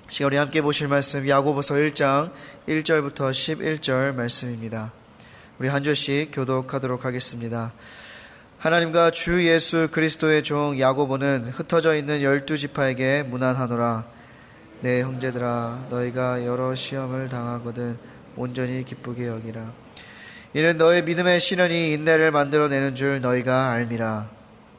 시간 우리 함께 보실 말씀 야고보서 1장 1절부터 11절 말씀입니다. 우리 한 절씩 교독하도록 하겠습니다. 하나님과 주 예수 그리스도의 종 야고보는 흩어져 있는 12지파에게 문안하노라. 내 형제들아, 너희가 여러 시험을 당하거든 온전히 기쁘게 여기라. 이는 너희 믿음의 시련이 인내를 만들어내는 줄 너희가 알미라.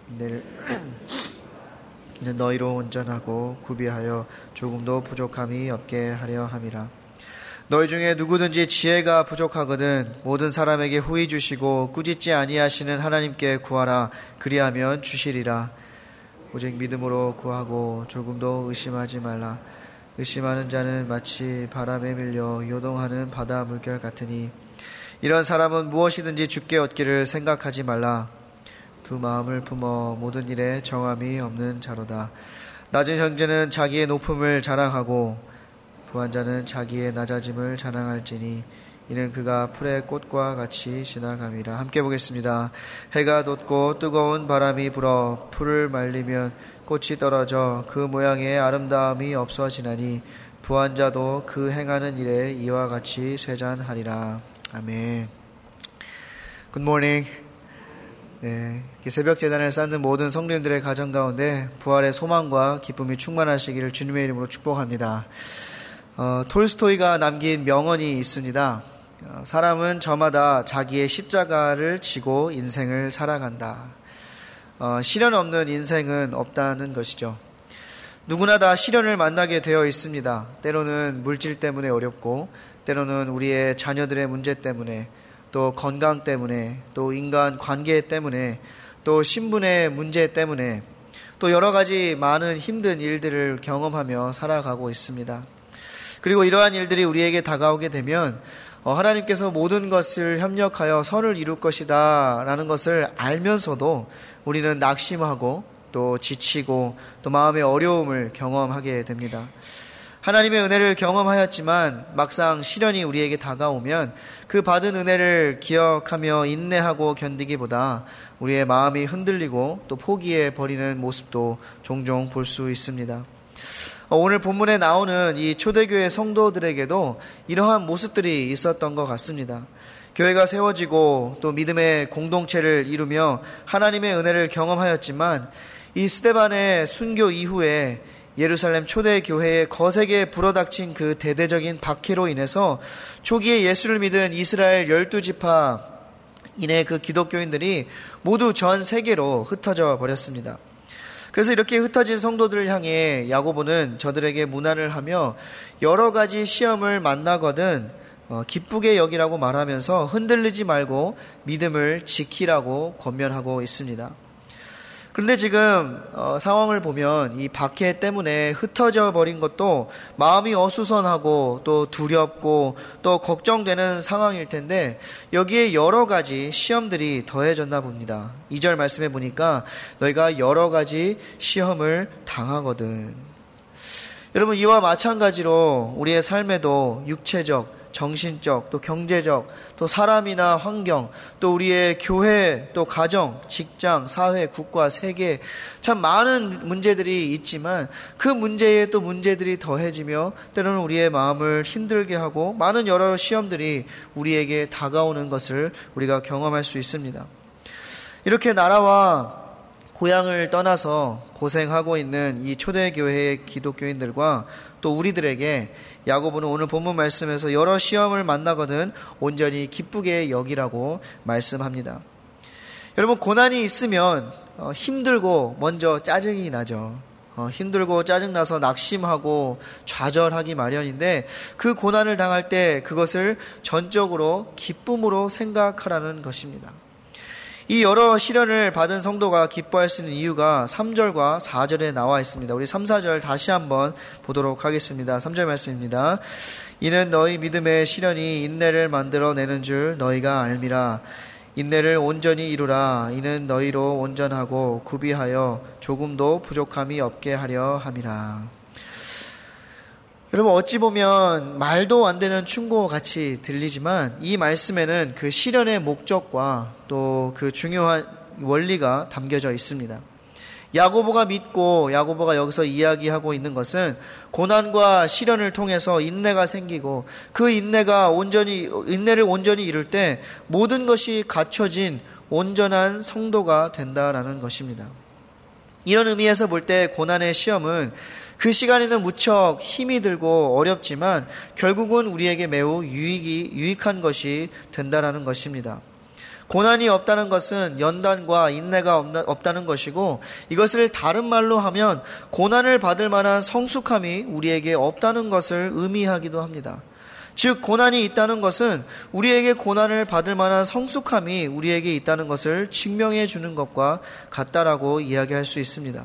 이는 너희로 온전하고 구비하여 조금도 부족함이 없게 하려 함이라. 너희 중에 누구든지 지혜가 부족하거든 모든 사람에게 후히 주시고 꾸짖지 아니하시는 하나님께 구하라. 그리하면 주시리라. 오직 믿음으로 구하고 조금도 의심하지 말라. 의심하는 자는 마치 바람에 밀려 요동하는 바다 물결 같으니 이런 사람은 무엇이든지 주께 얻기를 생각하지 말라. 두 마음을 품어 모든 일에 정함이 없는 자로다. 낮은 형제는 자기의 높음을 자랑하고 부한 자는 자기의 낮아짐을 자랑할지니 이는 그가 풀의 꽃과 같이 지나감이라. 함께 보겠습니다. 해가 돋고 뜨거운 바람이 불어 풀을 말리면 꽃이 떨어져 그 모양의 아름다움이 없어지나니 부한 자도 그 행하는 일에 이와 같이 쇠잔하리라. 아멘. Good morning. 네, 새벽 제단을 쌓는 모든 성도님들의 가정 가운데 부활의 소망과 기쁨이 충만하시기를 주님의 이름으로 축복합니다. 톨스토이가 남긴 명언이 있습니다. 사람은 저마다 자기의 십자가를 지고 인생을 살아간다. 시련 없는 인생은 없다는 것이죠. 누구나 다 시련을 만나게 되어 있습니다. 때로는 물질 때문에 어렵고, 때로는 우리의 자녀들의 문제 때문에, 또 건강 때문에, 또 인간 관계 때문에, 또 신분의 문제 때문에, 또 여러 가지 많은 힘든 일들을 경험하며 살아가고 있습니다. 그리고 이러한 일들이 우리에게 다가오게 되면 하나님께서 모든 것을 협력하여 선을 이룰 것이다 라는 것을 알면서도 우리는 낙심하고 또 지치고 또 마음의 어려움을 경험하게 됩니다. 하나님의 은혜를 경험하였지만 막상 시련이 우리에게 다가오면 그 받은 은혜를 기억하며 인내하고 견디기보다 우리의 마음이 흔들리고 또 포기해 버리는 모습도 종종 볼 수 있습니다. 오늘 본문에 나오는 이 초대교회 성도들에게도 이러한 모습들이 있었던 것 같습니다. 교회가 세워지고 또 믿음의 공동체를 이루며 하나님의 은혜를 경험하였지만 이 스데반의 순교 이후에 예루살렘 초대교회에 거세게 불어닥친 그 대대적인 박해로 인해서 초기에 예수를 믿은 이스라엘 12지파 이내 그 기독교인들이 모두 전 세계로 흩어져 버렸습니다. 그래서 이렇게 흩어진 성도들을 향해 야고보는 저들에게 문안을 하며 여러 가지 시험을 만나거든 기쁘게 여기라고 말하면서 흔들리지 말고 믿음을 지키라고 권면하고 있습니다. 그런데 지금 상황을 보면 이 박해 때문에 흩어져 버린 것도 마음이 어수선하고 또 두렵고 또 걱정되는 상황일 텐데 여기에 여러 가지 시험들이 더해졌나 봅니다. 2절 말씀에 보니까 너희가 여러 가지 시험을 당하거든. 여러분, 이와 마찬가지로 우리의 삶에도 육체적, 정신적, 또 경제적, 또 사람이나 환경, 또 우리의 교회, 또 가정, 직장, 사회, 국가, 세계 참 많은 문제들이 있지만 그 문제에 또 문제들이 더해지며 때로는 우리의 마음을 힘들게 하고 많은 여러 시험들이 우리에게 다가오는 것을 우리가 경험할 수 있습니다. 이렇게 나라와 고향을 떠나서 고생하고 있는 이 초대교회의 기독교인들과 또 우리들에게 야고보는 오늘 본문 말씀에서 여러 시험을 만나거든 온전히 기쁘게 여기라고 말씀합니다. 여러분, 고난이 있으면 힘들고 먼저 짜증이 나죠. 힘들고 짜증나서 낙심하고 좌절하기 마련인데 그 고난을 당할 때 그것을 전적으로 기쁨으로 생각하라는 것입니다. 이 여러 시련을 받은 성도가 기뻐할 수 있는 이유가 3절과 4절에 나와 있습니다. 우리 3, 4절 다시 한번 보도록 하겠습니다. 3절 말씀입니다. 이는 너희 믿음의 시련이 인내를 만들어내는 줄 너희가 알미라. 인내를 온전히 이루라. 이는 너희로 온전하고 구비하여 조금도 부족함이 없게 하려 함이라. 여러분, 어찌 보면 말도 안 되는 충고 같이 들리지만 이 말씀에는 그 시련의 목적과 또 그 중요한 원리가 담겨져 있습니다. 야고보가 믿고 야고보가 여기서 이야기하고 있는 것은 고난과 시련을 통해서 인내가 생기고 그 인내를 온전히 이룰 때 모든 것이 갖춰진 온전한 성도가 된다라는 것입니다. 이런 의미에서 볼 때 고난의 시험은 그 시간에는 무척 힘이 들고 어렵지만 결국은 우리에게 매우 유익한 것이 된다라는 것입니다. 고난이 없다는 것은 연단과 인내가 없다는 것이고, 이것을 다른 말로 하면 고난을 받을 만한 성숙함이 우리에게 없다는 것을 의미하기도 합니다. 즉 고난이 있다는 것은 우리에게 고난을 받을 만한 성숙함이 우리에게 있다는 것을 증명해 주는 것과 같다라고 이야기할 수 있습니다.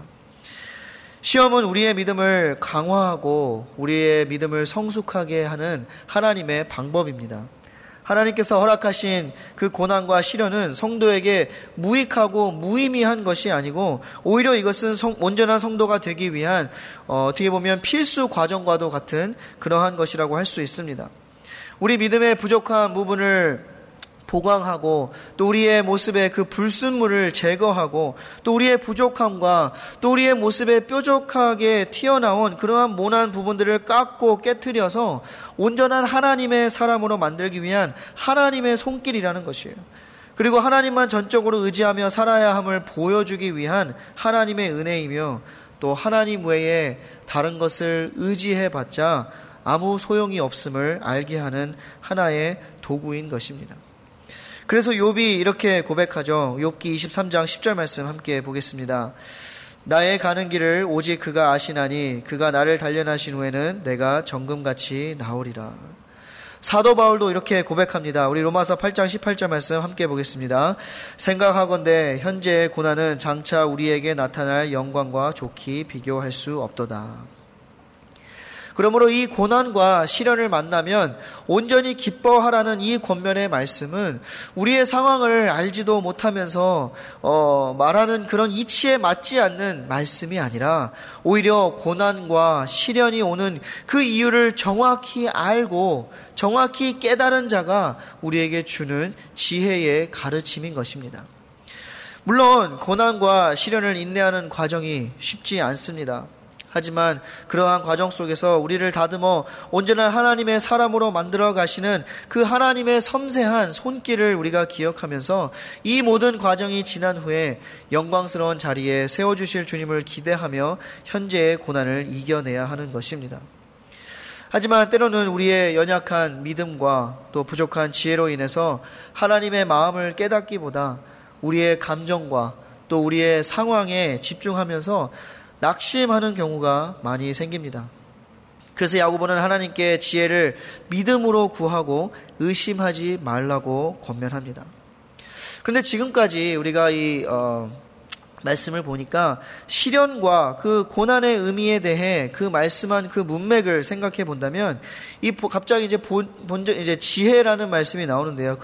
시험은 우리의 믿음을 강화하고 우리의 믿음을 성숙하게 하는 하나님의 방법입니다. 하나님께서 허락하신 그 고난과 시련은 성도에게 무익하고 무의미한 것이 아니고 오히려 이것은 온전한 성도가 되기 위한 어떻게 보면 필수 과정과도 같은 그러한 것이라고 할 수 있습니다. 우리 믿음의 부족한 부분을 보강하고 또 우리의 모습의 그 불순물을 제거하고 또 우리의 부족함과 또 우리의 모습에 뾰족하게 튀어나온 그러한 모난 부분들을 깎고 깨트려서 온전한 하나님의 사람으로 만들기 위한 하나님의 손길이라는 것이에요. 그리고 하나님만 전적으로 의지하며 살아야 함을 보여주기 위한 하나님의 은혜이며 또 하나님 외에 다른 것을 의지해봤자 아무 소용이 없음을 알게 하는 하나의 도구인 것입니다. 그래서 욥이 이렇게 고백하죠. 욥기 23장 10절 말씀 함께 보겠습니다. 나의 가는 길을 오직 그가 아시나니 그가 나를 단련하신 후에는 내가 정금같이 나오리라. 사도 바울도 이렇게 고백합니다. 우리 로마서 8장 18절 말씀 함께 보겠습니다. 생각하건대 현재의 고난은 장차 우리에게 나타날 영광과 좋게 비교할 수 없도다. 그러므로 이 고난과 시련을 만나면 온전히 기뻐하라는 이 권면의 말씀은 우리의 상황을 알지도 못하면서 말하는 그런 이치에 맞지 않는 말씀이 아니라 오히려 고난과 시련이 오는 그 이유를 정확히 알고 정확히 깨달은 자가 우리에게 주는 지혜의 가르침인 것입니다. 물론 고난과 시련을 인내하는 과정이 쉽지 않습니다. 하지만 그러한 과정 속에서 우리를 다듬어 온전한 하나님의 사람으로 만들어 가시는 그 하나님의 섬세한 손길을 우리가 기억하면서 이 모든 과정이 지난 후에 영광스러운 자리에 세워주실 주님을 기대하며 현재의 고난을 이겨내야 하는 것입니다. 하지만 때로는 우리의 연약한 믿음과 또 부족한 지혜로 인해서 하나님의 마음을 깨닫기보다 우리의 감정과 또 우리의 상황에 집중하면서 낙심하는 경우가 많이 생깁니다. 그래서 야고보는 하나님께 지혜를 믿음으로 구하고 의심하지 말라고 권면합니다. 그런데 지금까지 우리가 이 말씀을 보니까 시련과 그 고난의 의미에 대해 그 말씀한 그 문맥을 생각해 본다면 갑자기 이제 지혜라는 말씀이 나오는데요.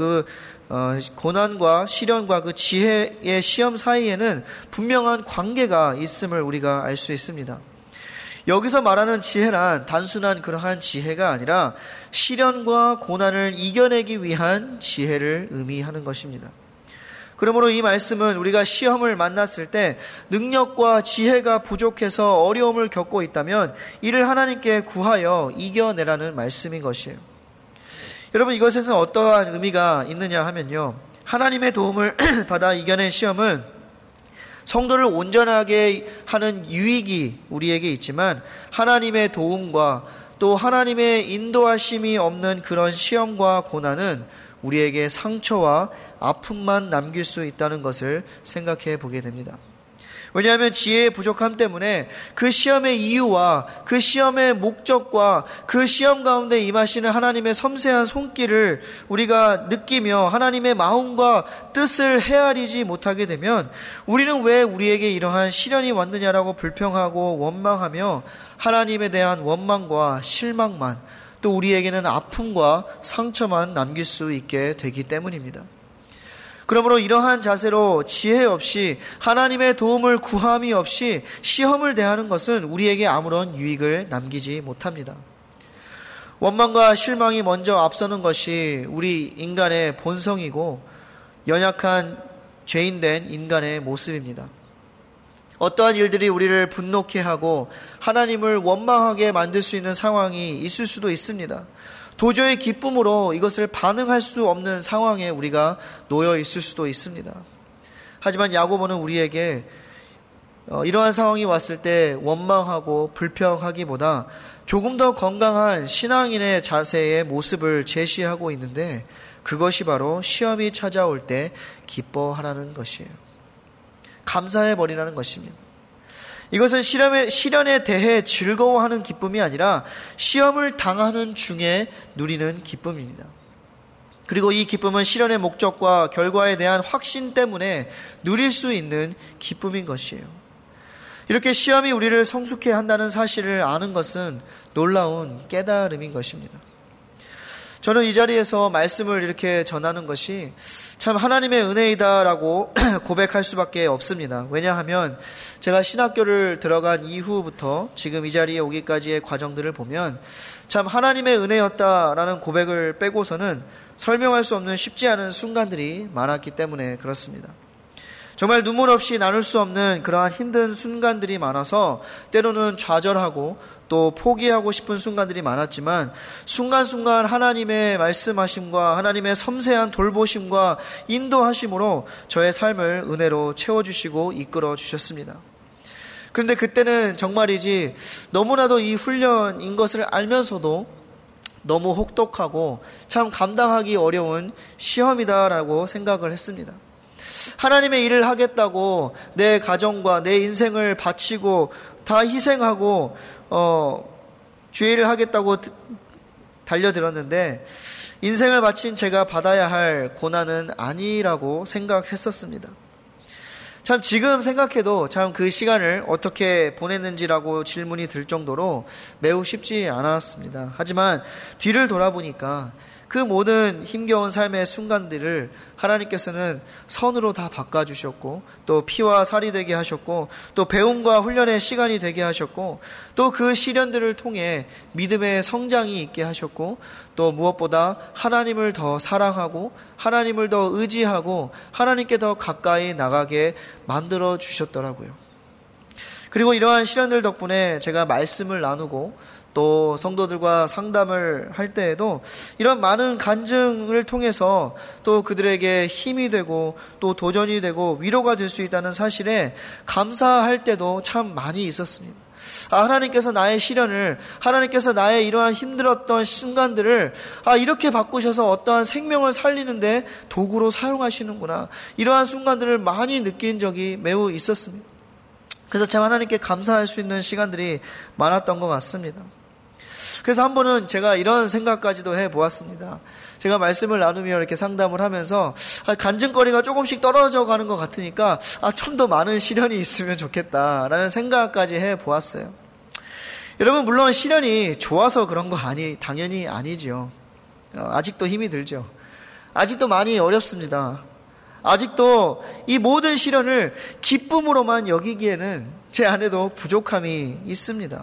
고난과 시련과 그 지혜의 시험 사이에는 분명한 관계가 있음을 우리가 알 수 있습니다. 여기서 말하는 지혜란 단순한 그러한 지혜가 아니라 시련과 고난을 이겨내기 위한 지혜를 의미하는 것입니다. 그러므로 이 말씀은 우리가 시험을 만났을 때 능력과 지혜가 부족해서 어려움을 겪고 있다면 이를 하나님께 구하여 이겨내라는 말씀인 것이에요. 여러분, 이것에서 어떠한 의미가 있느냐 하면요, 하나님의 도움을 받아 이겨낸 시험은 성도를 온전하게 하는 유익이 우리에게 있지만 하나님의 도움과 또 하나님의 인도하심이 없는 그런 시험과 고난은 우리에게 상처와 아픔만 남길 수 있다는 것을 생각해 보게 됩니다. 왜냐하면 지혜의 부족함 때문에 그 시험의 이유와 그 시험의 목적과 그 시험 가운데 임하시는 하나님의 섬세한 손길을 우리가 느끼며 하나님의 마음과 뜻을 헤아리지 못하게 되면 우리는 왜 우리에게 이러한 시련이 왔느냐라고 불평하고 원망하며 하나님에 대한 원망과 실망만 또 우리에게는 아픔과 상처만 남길 수 있게 되기 때문입니다. 그러므로 이러한 자세로 지혜 없이 하나님의 도움을 구함이 없이 시험을 대하는 것은 우리에게 아무런 유익을 남기지 못합니다. 원망과 실망이 먼저 앞서는 것이 우리 인간의 본성이고 연약한 죄인된 인간의 모습입니다. 어떠한 일들이 우리를 분노케 하고 하나님을 원망하게 만들 수 있는 상황이 있을 수도 있습니다. 도저히 기쁨으로 이것을 반응할 수 없는 상황에 우리가 놓여 있을 수도 있습니다. 하지만 야고보는 우리에게 이러한 상황이 왔을 때 원망하고 불평하기보다 조금 더 건강한 신앙인의 자세의 모습을 제시하고 있는데, 그것이 바로 시험이 찾아올 때 기뻐하라는 것이에요. 감사해버리라는 것입니다. 이것은 시련에 대해 즐거워하는 기쁨이 아니라 시험을 당하는 중에 누리는 기쁨입니다. 그리고 이 기쁨은 시련의 목적과 결과에 대한 확신 때문에 누릴 수 있는 기쁨인 것이에요. 이렇게 시험이 우리를 성숙해 한다는 사실을 아는 것은 놀라운 깨달음인 것입니다. 저는 이 자리에서 말씀을 이렇게 전하는 것이 참 하나님의 은혜이다라고 고백할 수밖에 없습니다. 왜냐하면 제가 신학교를 들어간 이후부터 지금 이 자리에 오기까지의 과정들을 보면 참 하나님의 은혜였다라는 고백을 빼고서는 설명할 수 없는 쉽지 않은 순간들이 많았기 때문에 그렇습니다. 정말 눈물 없이 나눌 수 없는 그러한 힘든 순간들이 많아서 때로는 좌절하고 또 포기하고 싶은 순간들이 많았지만, 순간순간 하나님의 말씀하심과 하나님의 섬세한 돌보심과 인도하심으로 저의 삶을 은혜로 채워주시고 이끌어 주셨습니다. 그런데 그때는 정말이지 너무나도 이 훈련인 것을 알면서도 너무 혹독하고 참 감당하기 어려운 시험이다라고 생각을 했습니다. 하나님의 일을 하겠다고 내 가정과 내 인생을 바치고 다 희생하고 주의 일을 하겠다고 달려들었는데, 인생을 바친 제가 받아야 할 고난은 아니라고 생각했었습니다. 참 지금 생각해도 참 그 시간을 어떻게 보냈는지라고 질문이 들 정도로 매우 쉽지 않았습니다. 하지만 뒤를 돌아보니까 그 모든 힘겨운 삶의 순간들을 하나님께서는 선으로 다 바꿔주셨고, 또 피와 살이 되게 하셨고, 또 배움과 훈련의 시간이 되게 하셨고, 또 그 시련들을 통해 믿음의 성장이 있게 하셨고, 또 무엇보다 하나님을 더 사랑하고 하나님을 더 의지하고 하나님께 더 가까이 나가게 만들어 주셨더라고요. 그리고 이러한 시련들 덕분에 제가 말씀을 나누고 또 성도들과 상담을 할 때에도 이런 많은 간증을 통해서 또 그들에게 힘이 되고 또 도전이 되고 위로가 될 수 있다는 사실에 감사할 때도 참 많이 있었습니다. 하나님께서 나의 시련을, 하나님께서 나의 이러한 힘들었던 순간들을 이렇게 바꾸셔서 어떠한 생명을 살리는데 도구로 사용하시는구나, 이러한 순간들을 많이 느낀 적이 매우 있었습니다. 그래서 참 하나님께 감사할 수 있는 시간들이 많았던 것 같습니다. 그래서 한 번은 제가 이런 생각까지도 해보았습니다. 제가 말씀을 나누며 이렇게 상담을 하면서 간증거리가 조금씩 떨어져 가는 것 같으니까 좀 더 많은 시련이 있으면 좋겠다라는 생각까지 해보았어요. 여러분, 물론 시련이 좋아서 그런 거 당연히 아니죠. 아직도 힘이 들죠. 아직도 많이 어렵습니다. 아직도 이 모든 시련을 기쁨으로만 여기기에는 제 안에도 부족함이 있습니다.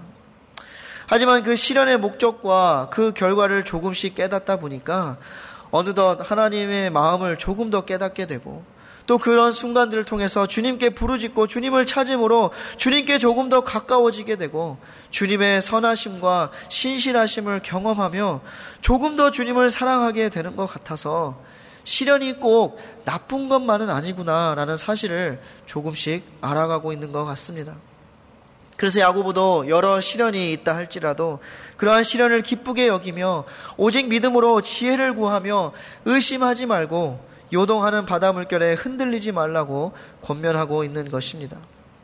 하지만 그 시련의 목적과 그 결과를 조금씩 깨닫다 보니까 어느덧 하나님의 마음을 조금 더 깨닫게 되고, 또 그런 순간들을 통해서 주님께 부르짖고 주님을 찾음으로 주님께 조금 더 가까워지게 되고, 주님의 선하심과 신실하심을 경험하며 조금 더 주님을 사랑하게 되는 것 같아서 시련이 꼭 나쁜 것만은 아니구나라는 사실을 조금씩 알아가고 있는 것 같습니다. 그래서 야고보도 여러 시련이 있다 할지라도 그러한 시련을 기쁘게 여기며 오직 믿음으로 지혜를 구하며 의심하지 말고 요동하는 바다 물결에 흔들리지 말라고 권면하고 있는 것입니다.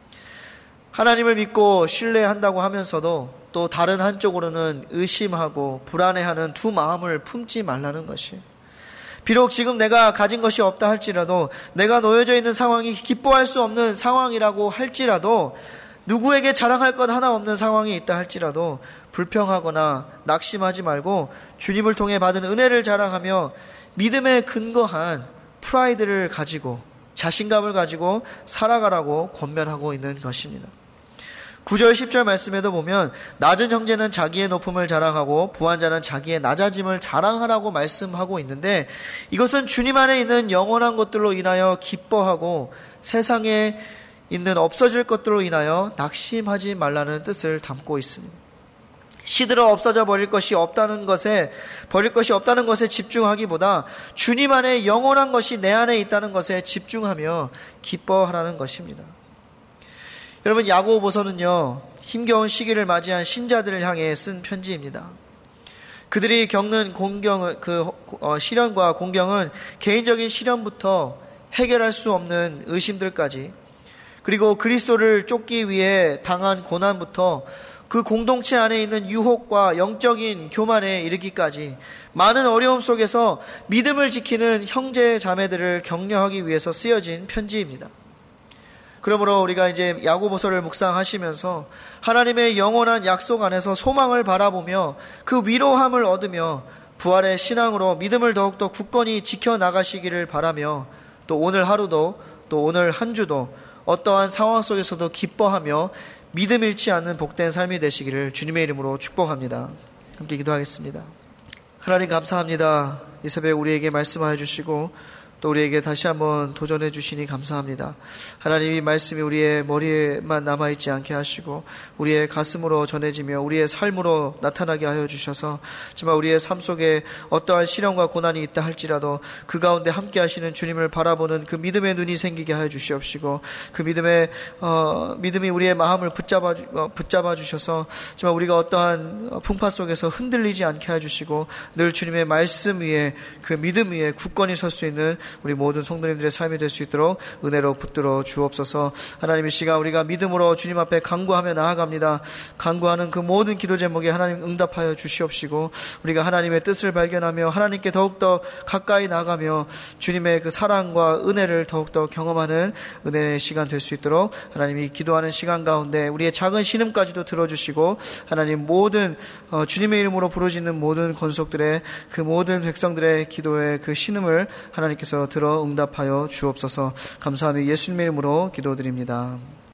하나님을 믿고 신뢰한다고 하면서도 또 다른 한쪽으로는 의심하고 불안해하는 두 마음을 품지 말라는 것이에요. 비록 지금 내가 가진 것이 없다 할지라도, 내가 놓여져 있는 상황이 기뻐할 수 없는 상황이라고 할지라도, 누구에게 자랑할 것 하나 없는 상황이 있다 할지라도 불평하거나 낙심하지 말고 주님을 통해 받은 은혜를 자랑하며 믿음에 근거한 프라이드를 가지고, 자신감을 가지고 살아가라고 권면하고 있는 것입니다. 9절 10절 말씀에도 보면 낮은 형제는 자기의 높음을 자랑하고 부한 자는 자기의 낮아짐을 자랑하라고 말씀하고 있는데, 이것은 주님 안에 있는 영원한 것들로 인하여 기뻐하고 세상의 있는 없어질 것들로 인하여 낙심하지 말라는 뜻을 담고 있습니다. 시들어 없어져 버릴 것이 없다는 것에 집중하기보다 주님 안에 영원한 것이 내 안에 있다는 것에 집중하며 기뻐하라는 것입니다. 여러분, 야고보서는요, 힘겨운 시기를 맞이한 신자들을 향해 쓴 편지입니다. 그들이 겪는 시련과 공경은 개인적인 시련부터 해결할 수 없는 의심들까지, 그리고 그리스도를 쫓기 위해 당한 고난부터 그 공동체 안에 있는 유혹과 영적인 교만에 이르기까지 많은 어려움 속에서 믿음을 지키는 형제 자매들을 격려하기 위해서 쓰여진 편지입니다. 그러므로 우리가 이제 야고보서를 묵상하시면서 하나님의 영원한 약속 안에서 소망을 바라보며 그 위로함을 얻으며 부활의 신앙으로 믿음을 더욱더 굳건히 지켜나가시기를 바라며, 또 오늘 하루도, 또 오늘 한 주도 어떠한 상황 속에서도 기뻐하며 믿음 잃지 않는 복된 삶이 되시기를 주님의 이름으로 축복합니다. 함께 기도하겠습니다. 하나님, 감사합니다. 이 새벽에 우리에게 말씀하여 주시고 또 우리에게 다시 한번 도전해 주시니 감사합니다. 하나님, 이 말씀이 우리의 머리에만 남아있지 않게 하시고 우리의 가슴으로 전해지며 우리의 삶으로 나타나게 하여 주셔서 정말 우리의 삶 속에 어떠한 시련과 고난이 있다 할지라도 그 가운데 함께 하시는 주님을 바라보는 그 믿음의 눈이 생기게 하여 주시옵시고, 그 믿음이 우리의 마음을 붙잡아 주셔서 정말 우리가 어떠한 풍파 속에서 흔들리지 않게 하여 주시고 늘 주님의 말씀 위에, 그 믿음 위에 굳건히 설 수 있는 우리 모든 성도님들의 삶이 될 수 있도록 은혜로 붙들어 주옵소서. 하나님, 이 시간 우리가 믿음으로 주님 앞에 간구하며 나아갑니다. 간구하는 그 모든 기도 제목에 하나님 응답하여 주시옵시고, 우리가 하나님의 뜻을 발견하며 하나님께 더욱더 가까이 나가며 주님의 그 사랑과 은혜를 더욱더 경험하는 은혜의 시간 될 수 있도록 하나님이 기도하는 시간 가운데 우리의 작은 신음까지도 들어주시고, 하나님 모든 주님의 이름으로 부르짖는 모든 권속들의, 그 모든 백성들의 기도의 그 신음을 하나님께서 들어 응답하여 주옵소서. 감사하며 예수님의 이름으로 기도드립니다.